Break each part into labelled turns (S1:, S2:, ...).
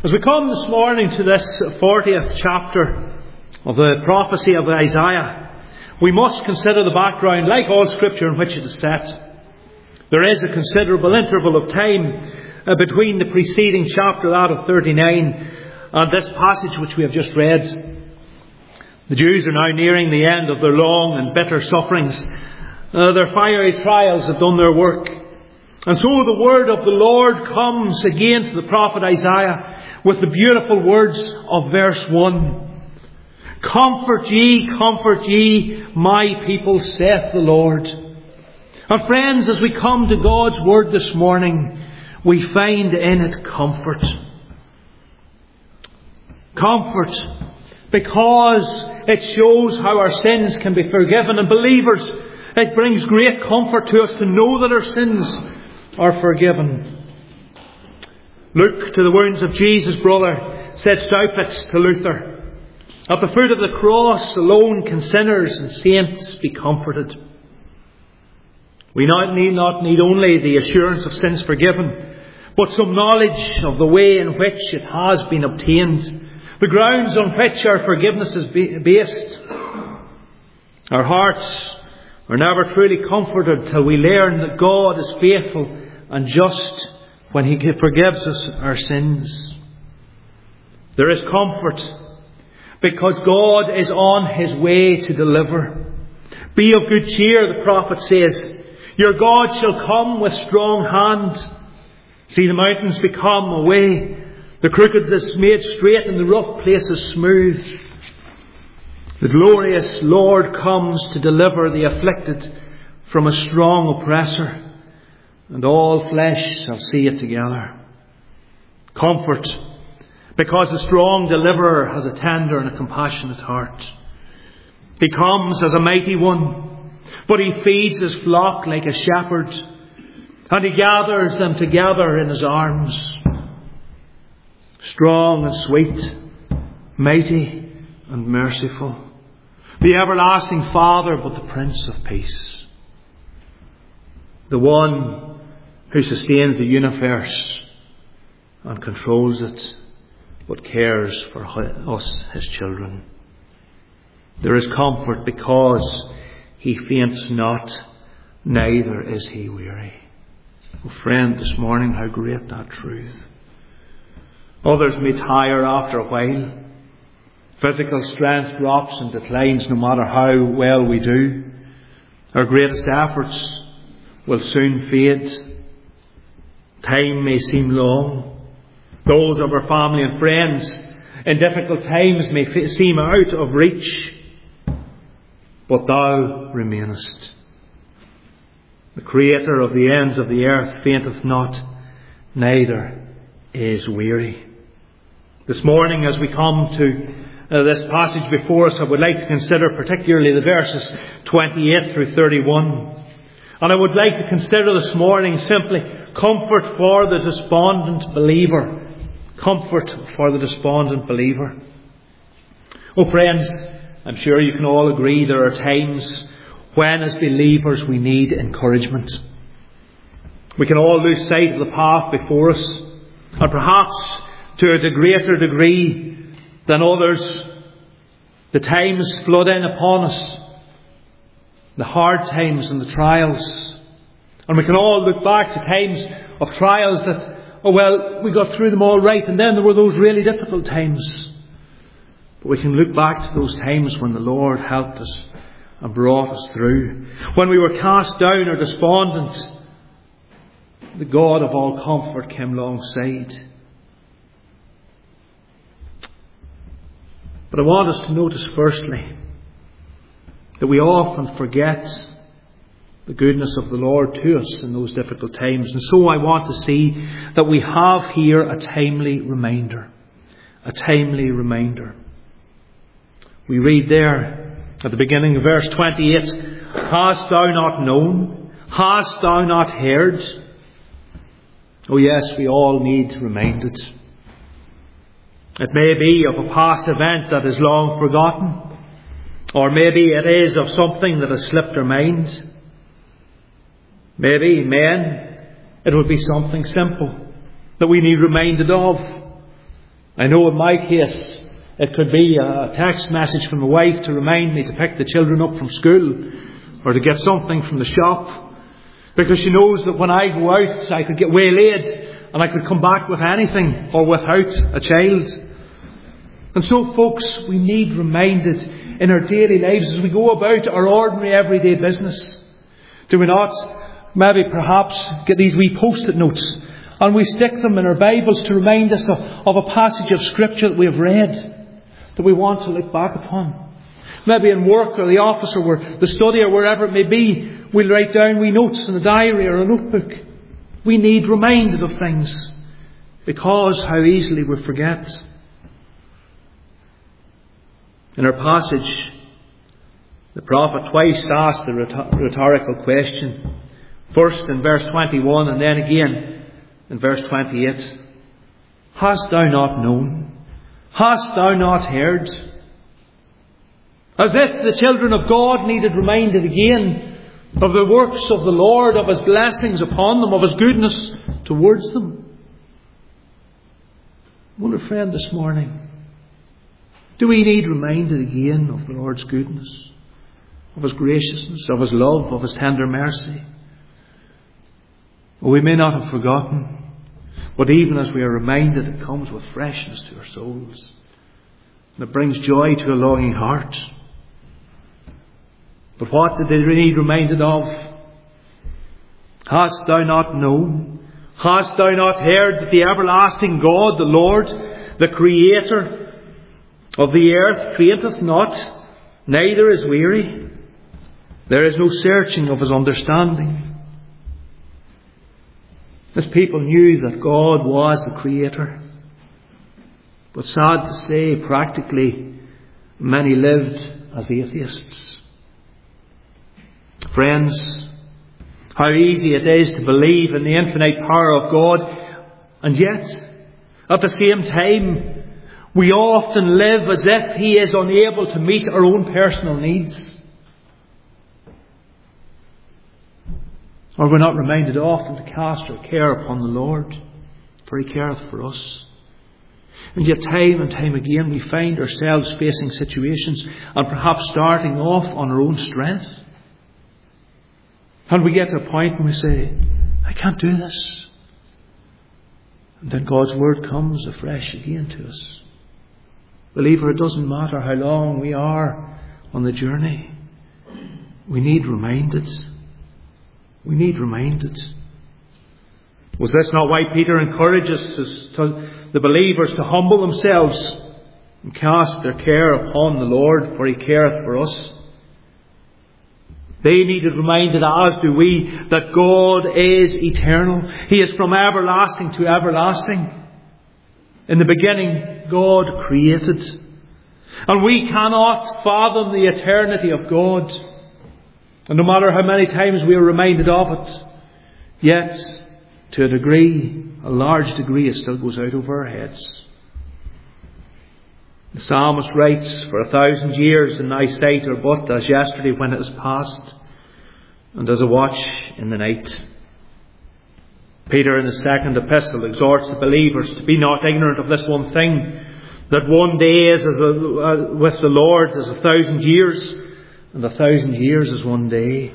S1: As we come this morning to this 40th chapter of the prophecy of Isaiah, we must consider the background, like all Scripture, in which it is set. There is a considerable interval of time between the preceding chapter, that of 39, and this passage which we have just read. The Jews are now nearing the end of their long and bitter sufferings. Their fiery trials have done their work. And so the word of the Lord comes again to the prophet Isaiah with the beautiful words of verse 1. Comfort ye, my people, saith the Lord. And friends, as we come to God's word this morning, we find in it comfort. Comfort, because it shows how our sins can be forgiven. And believers, it brings great comfort to us to know that our sins are forgiven. Look to the wounds of Jesus, brother, said Staupitz to Luther. At the foot of the cross alone can sinners and saints be comforted. We need not need only the assurance of sins forgiven, but some knowledge of the way in which it has been obtained, the grounds on which our forgiveness is based. Our hearts are never truly comforted till we learn that God is faithful and just when He forgives us our sins. There is comfort because God is on His way to deliver. Be of good cheer, the prophet says. Your God shall come with strong hand. See the mountains become a way. The crooked is made straight and the rough places smooth. The glorious Lord comes to deliver the afflicted from a strong oppressor, and all flesh shall see it together. Comfort, because the strong deliverer has a tender and a compassionate heart. He comes as a mighty one, but He feeds His flock like a shepherd, and He gathers them together in His arms. Strong and sweet, mighty and merciful, the everlasting Father, but the Prince of Peace. The one who sustains the universe and controls it, but cares for us, His children. There is comfort because He faints not, neither is He weary. Oh friend, this morning, how great that truth. Others may tire after a while. Physical strength drops and declines no matter how well we do. Our greatest efforts will soon fade. Time may seem long. Those of our family and friends in difficult times may seem out of reach. But Thou remainest. The Creator of the ends of the earth fainteth not, neither is weary. This morning, as we come to this passage before us, I would like to consider particularly the verses 28 through 31. And I would like to consider this morning simply comfort for the despondent believer. Comfort for the despondent believer. Oh friends, I'm sure you can all agree there are times when as believers we need encouragement. We can all lose sight of the path before us, and perhaps to a greater degree than others, the times flood in upon us, the hard times and the trials. And we can all look back to times of trials that, we got through them all right, and then there were those really difficult times. But we can look back to those times when the Lord helped us and brought us through. When we were cast down or despondent, the God of all comfort came alongside. But I want us to notice firstly that we often forget the goodness of the Lord to us in those difficult times. And so I want to see that we have here a timely reminder. A timely reminder. We read there at the beginning of verse 28, Hast thou not known? Hast thou not heard? Oh yes, we all need reminded. It may be of a past event that is long forgotten, or maybe it is of something that has slipped our mind. Maybe, it would be something simple that we need reminded of. I know in my case it could be a text message from the wife to remind me to pick the children up from school or to get something from the shop, because she knows that when I go out I could get waylaid and I could come back with anything or without a child. And so, folks, we need reminded in our daily lives as we go about our ordinary everyday business. Do we not maybe perhaps get these wee post-it notes and we stick them in our Bibles to remind us of a passage of Scripture that we have read, that we want to look back upon? Maybe in work or the office or the study or wherever it may be, we'll write down wee notes in a diary or a notebook. We need reminded of things, because how easily we forget. In our passage, the prophet twice asked the rhetorical question. First in verse 21 and then again in verse 28. Hast thou not known? Hast thou not heard? As if the children of God needed reminded again of the works of the Lord, of His blessings upon them, of His goodness towards them. I wonder, friend, this morning, do we need reminded again of the Lord's goodness, of His graciousness, of His love, of His tender mercy? Well, we may not have forgotten, but even as we are reminded, it comes with freshness to our souls, and it brings joy to a longing heart. But what did they need reminded of? Hast thou not known? Hast thou not heard that the everlasting God, the Lord, the Creator of the earth, fainteth not, neither is weary? There is no searching of His understanding. This people knew that God was the Creator. But sad to say, practically, many lived as atheists. Friends, how easy it is to believe in the infinite power of God, and yet, at the same time, we often live as if He is unable to meet our own personal needs. Or we're not reminded often to cast our care upon the Lord, for He careth for us. And yet time and time again we find ourselves facing situations and perhaps starting off on our own strength. And we get to a point when we say, I can't do this. And then God's Word comes afresh again to us. Believer, it doesn't matter how long we are on the journey. We need reminded. We need reminded. Was this not why Peter encourages the believers to humble themselves and cast their care upon the Lord, for He careth for us? They needed reminded, as do we, that God is eternal. He is from everlasting to everlasting. In the beginning, God created. And we cannot fathom the eternity of God. And no matter how many times we are reminded of it, yet, to a degree, a large degree, it still goes out over our heads. The psalmist writes, for 1,000 years in thy sight are but as yesterday when it is past, and as a watch in the night. Peter in his second epistle exhorts the believers to be not ignorant of this one thing, that one day is with the Lord as 1,000 years, and 1,000 years is one day.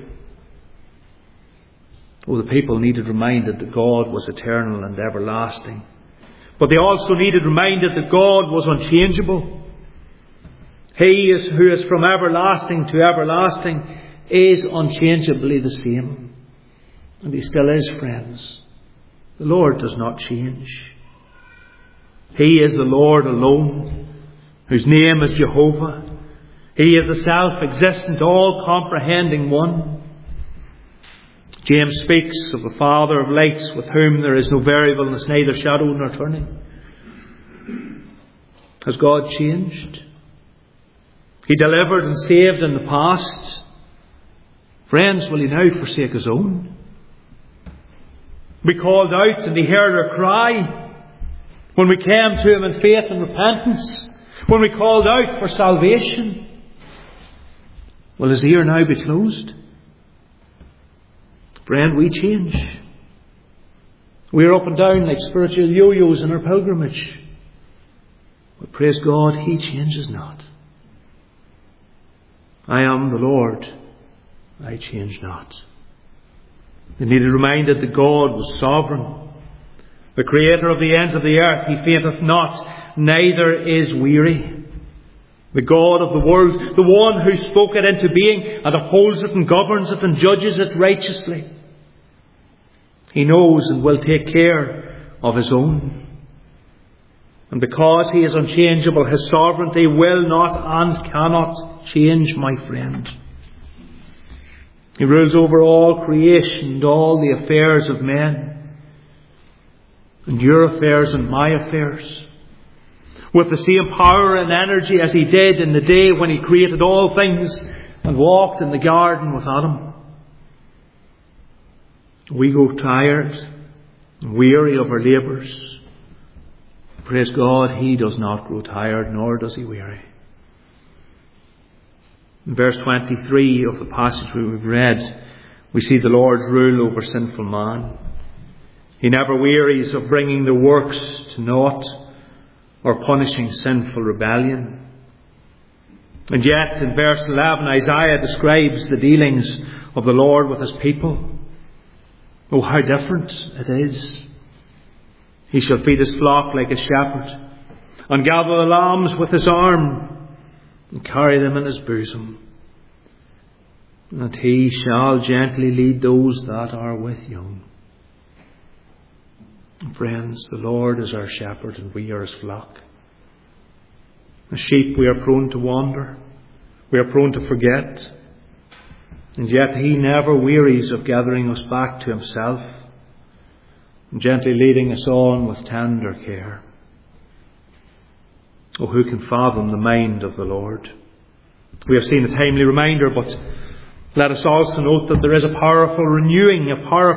S1: Oh, the people needed reminded that God was eternal and everlasting. But they also needed reminded that God was unchangeable. He who is from everlasting to everlasting is unchangeably the same. And He still is, friends. The Lord does not change. He is the Lord alone, whose name is Jehovah. He is the self-existent, all-comprehending one. James speaks of the Father of lights, with whom there is no variableness, neither shadow nor turning. Has God changed? He delivered and saved in the past. Friends, will He now forsake His own? We called out and He heard our cry. When we came to Him in faith and repentance. When we called out for salvation. Will His ear now be closed? Friend, we change. We are up and down like spiritual yo-yos in our pilgrimage. But praise God, He changes not. I am the Lord, I change not. They needed reminded that God was sovereign, the creator of the ends of the earth. He fainteth not, neither is weary. The God of the world, the one who spoke it into being and upholds it and governs it and judges it righteously. He knows and will take care of His own. And because He is unchangeable, His sovereignty will not and cannot change, my friend. He rules over all creation and all the affairs of men, and your affairs and my affairs, with the same power and energy as He did in the day when He created all things and walked in the garden with Adam. We go tired and weary of our labours. Praise God, He does not grow tired, nor does He weary. In verse 23 of the passage we've read, we see the Lord's rule over sinful man. He never wearies of bringing the works to naught or punishing sinful rebellion. And yet, in verse 11, Isaiah describes the dealings of the Lord with His people. Oh, how different it is. He shall feed His flock like a shepherd, and gather the lambs with His arm, and carry them in His bosom. And He shall gently lead those that are with young. Friends, the Lord is our shepherd, and we are His flock. As sheep, we are prone to wander. We are prone to forget. And yet He never wearies of gathering us back to Himself, and gently leading us on with tender care. Oh, who can fathom the mind of the Lord? We have seen a timely reminder, but let us also note that there is a powerful renewing.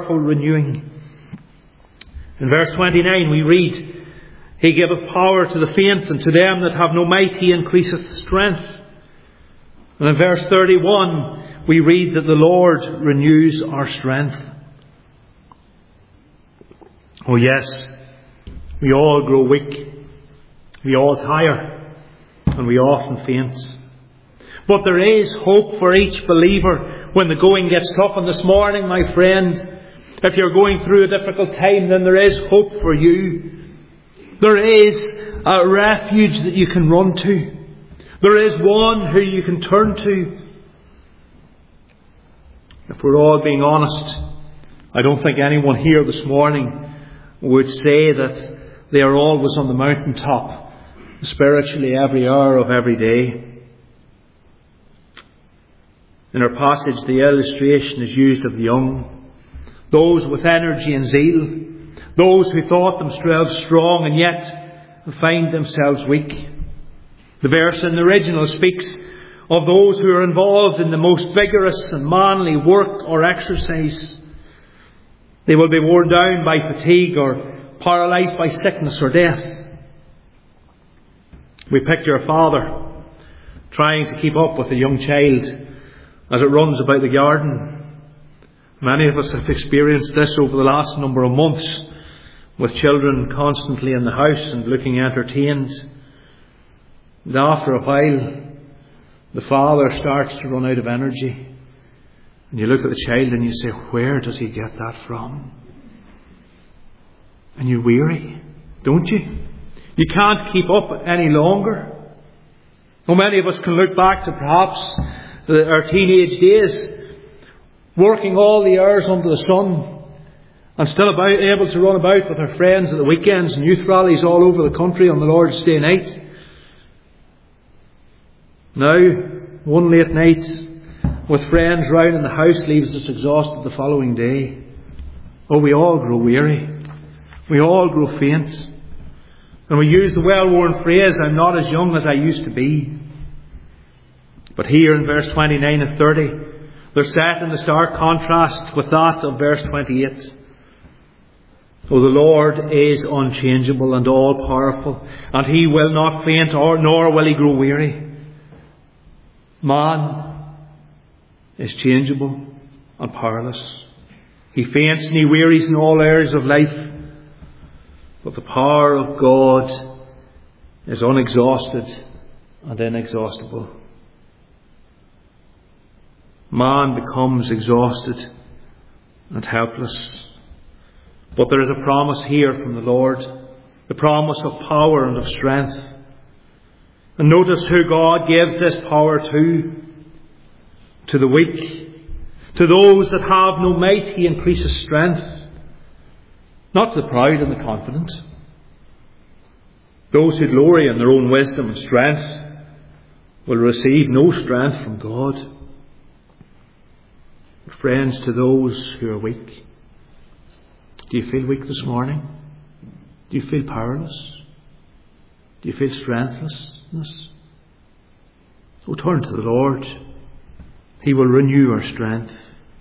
S1: In verse 29 we read, He giveth power to the faint, and to them that have no might He increaseth strength. And in verse 31 we read that the Lord renews our strength. Oh yes, we all grow weak, we all tire, and we often faint. But there is hope for each believer when the going gets tough. And this morning, my friend, if you're going through a difficult time, then there is hope for you. There is a refuge that you can run to. There is one who you can turn to. If we're all being honest, I don't think anyone here this morning would say that they are always on the mountaintop spiritually every hour of every day. In our passage, the illustration is used of the young, those with energy and zeal, those who thought themselves strong and yet find themselves weak. The verse in the original speaks of those who are involved in the most vigorous and manly work or exercise. They will be worn down by fatigue or paralysed by sickness or death. We picture a father trying to keep up with a young child as it runs about the garden. Many of us have experienced this over the last number of months, with children constantly in the house and looking entertained. And after a while, the father starts to run out of energy. And you look at the child and you say, where does he get that from? And you're weary, don't you? You can't keep up any longer. Well, many of us can look back to perhaps our teenage days, working all the hours under the sun, and still able to run about with our friends at the weekends and youth rallies all over the country on the Lord's Day night. Now, one late night with friends round in the house leaves us exhausted the following day. Oh, we all grow weary. We all grow faint. And we use the well-worn phrase, I'm not as young as I used to be. But here in verse 29 and 30, they're set in the stark contrast with that of verse 28. Oh, the Lord is unchangeable and all-powerful, and He will not faint, nor will He grow weary. Man is changeable and powerless. He faints and he wearies in all areas of life. But the power of God is unexhausted and inexhaustible. Man becomes exhausted and helpless. But there is a promise here from the Lord, the promise of power and of strength. And notice who God gives this power to the weak. To those that have no might, He increases strength. Not to the proud and the confident. Those who glory in their own wisdom and strength will receive no strength from God. But friends, to those who are weak, do you feel weak this morning? Do you feel powerless? Do you feel strengthlessness? So turn to the Lord. He will renew our strength.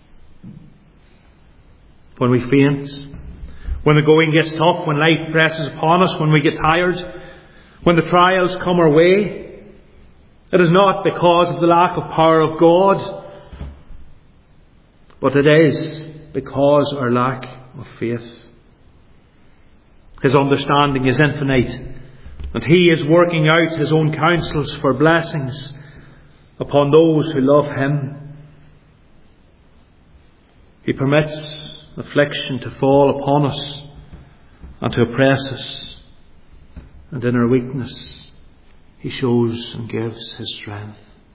S1: When we faint, when the going gets tough, when life presses upon us, when we get tired, when the trials come our way, it is not because of the lack of power of God, but it is because our lack of faith. His understanding is infinite, and He is working out His own counsels for blessings upon those who love Him. He permits affliction to fall upon us and to oppress us, and in our weakness He shows and gives His strength.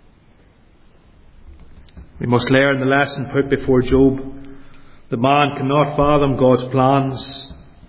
S1: We must learn the lesson put before Job, that man cannot fathom God's plans.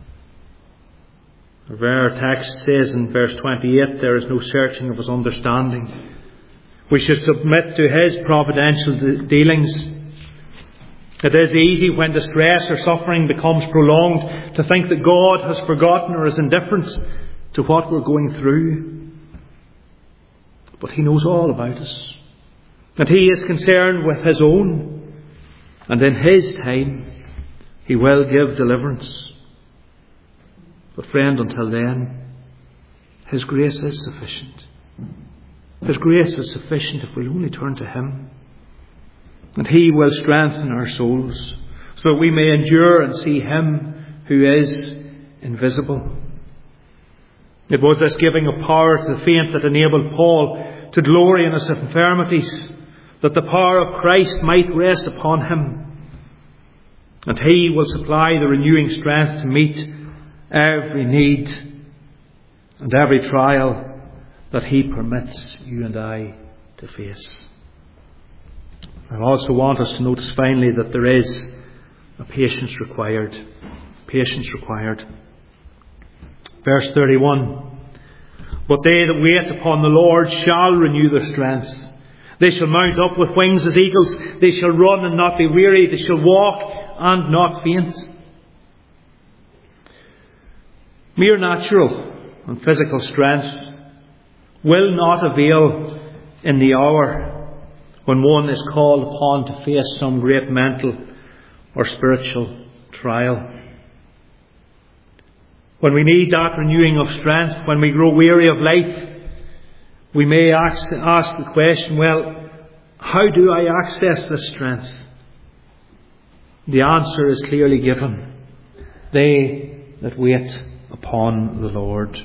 S1: Our text says in verse 28, there is no searching of His understanding. We should submit to His providential dealings. It is easy when distress or suffering becomes prolonged to think that God has forgotten or is indifferent to what we're going through. But He knows all about us. And He is concerned with His own. And in His time, He will give deliverance. But friend, until then, His grace is sufficient. His grace is sufficient if we'll only turn to Him. And He will strengthen our souls so that we may endure and see Him who is invisible. It was this giving of power to the faint that enabled Paul to glory in his infirmities, that the power of Christ might rest upon him. And He will supply the renewing strength to meet every need and every trial that He permits you and I to face. I also want us to notice finally that there is a patience required. Patience required. Verse 31. But they that wait upon the Lord shall renew their strength. They shall mount up with wings as eagles. They shall run and not be weary. They shall walk and not faint. Mere natural and physical strength will not avail in the hour when one is called upon to face some great mental or spiritual trial. When we need that renewing of strength, when we grow weary of life, we may ask the question, well, how do I access this strength? The answer is clearly given. They that wait upon the Lord.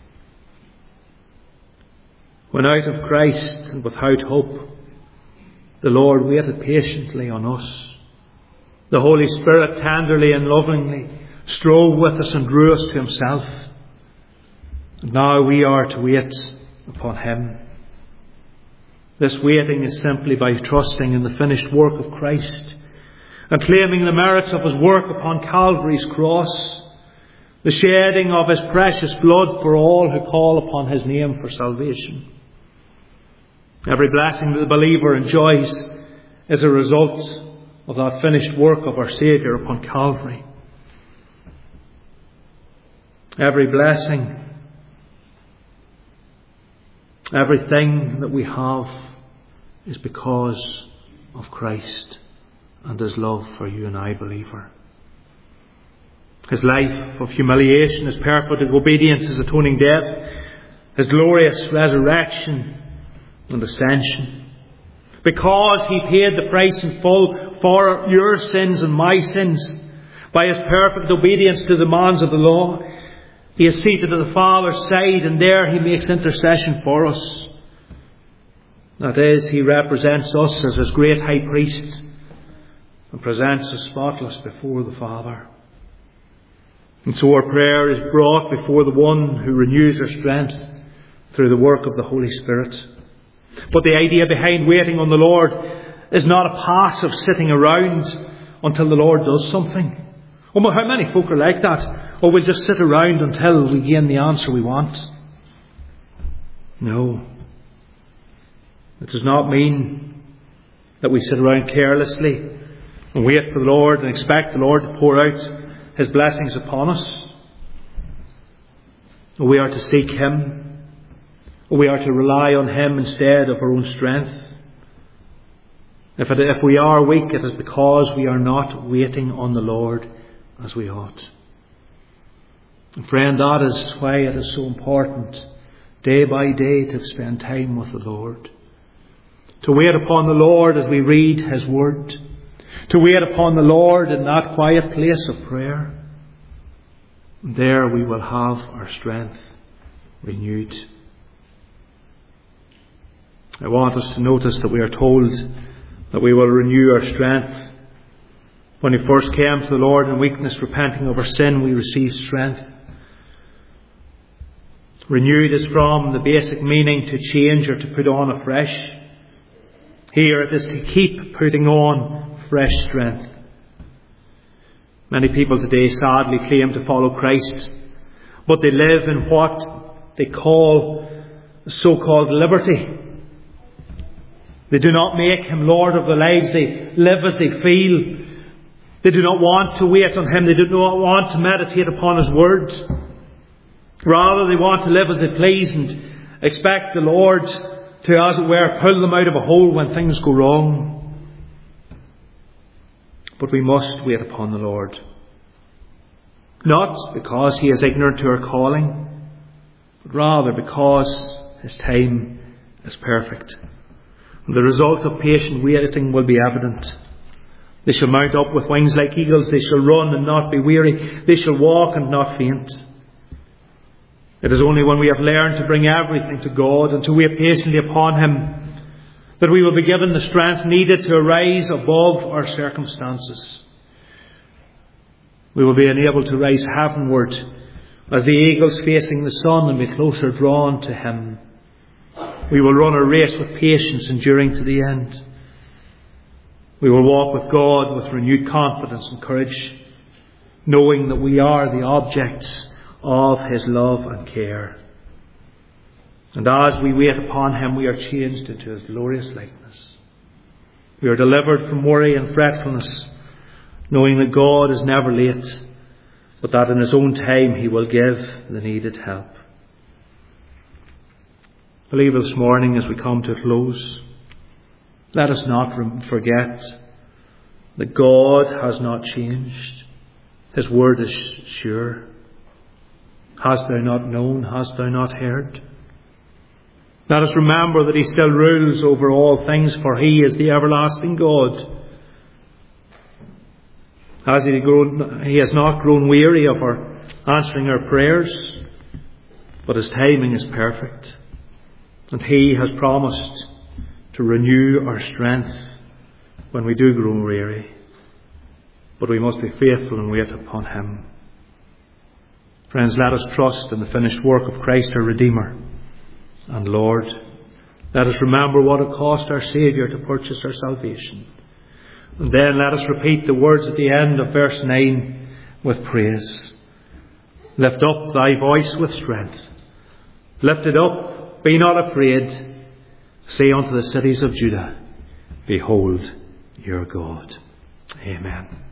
S1: When out of Christ and without hope, the Lord waited patiently on us. The Holy Spirit tenderly and lovingly strove with us and drew us to Himself. And now we are to wait upon Him. This waiting is simply by trusting in the finished work of Christ and claiming the merits of His work upon Calvary's cross, the shedding of His precious blood for all who call upon His name for salvation. Every blessing that the believer enjoys is a result of that finished work of our Saviour upon Calvary. Every blessing, everything that we have is because of Christ and His love for you and I, believer. His life of humiliation, His perfect obedience, His atoning death, His glorious resurrection and ascension. Because He paid the price in full for your sins and my sins by His perfect obedience to the demands of the law, He is seated at the Father's side, and there He makes intercession for us. That is, He represents us as His great high priest and presents us spotless before the Father. And so our prayer is brought before the one who renews our strength through the work of the Holy Spirit. But the idea behind waiting on the Lord is not a passive sitting around until the Lord does something. Oh, how many folk are like that? Or we'll just sit around until we gain the answer we want. No. It does not mean that we sit around carelessly and wait for the Lord and expect the Lord to pour out His blessings upon us. We are to seek Him. We are to rely on Him instead of our own strength. If we are weak, it is because we are not waiting on the Lord as we ought. And friend, that is why it is so important day by day to spend time with the Lord. To wait upon the Lord as we read His Word. To wait upon the Lord in that quiet place of prayer. And there we will have our strength renewed. I want us to notice that we are told that we will renew our strength. When we first came to the Lord in weakness, repenting of our sin, we received strength. Renewed is from the basic meaning to change or to put on afresh. Here it is to keep putting on fresh strength. Many people today sadly claim to follow Christ, but they live in what they call so-called liberty. They do not make Him Lord of their lives. They live as they feel. They do not want to wait on Him. They do not want to meditate upon His Word. Rather, they want to live as they please and expect the Lord to, as it were, pull them out of a hole when things go wrong. But we must wait upon the Lord. Not because He is ignorant to our calling, but rather because His time is perfect. And the result of patient waiting will be evident. They shall mount up with wings like eagles. They shall run and not be weary. They shall walk and not faint. It is only when we have learned to bring everything to God and to wait patiently upon Him that we will be given the strength needed to arise above our circumstances. We will be enabled to rise heavenward as the eagles facing the sun and be closer drawn to Him. We will run a race with patience, enduring to the end. We will walk with God with renewed confidence and courage, knowing that we are the objects of His love and care. And as we wait upon Him, we are changed into His glorious likeness. We are delivered from worry and fretfulness, knowing that God is never late, but that in His own time He will give the needed help. Believer, this morning as we come to a close, let us not forget that God has not changed. His word is sure. Hast thou not known? Hast thou not heard? Let us remember that He still rules over all things, for He is the everlasting God. He has not grown weary of our answering our prayers, but His timing is perfect. And He has promised to renew our strength when we do grow weary. But we must be faithful and wait upon Him. Friends, let us trust in the finished work of Christ our Redeemer and Lord. Let us remember what it cost our Saviour to purchase our salvation. And then let us repeat the words at the end of verse 9 with praise. Lift up thy voice with strength. Lift it up. Be not afraid. Say unto the cities of Judah, behold your God. Amen.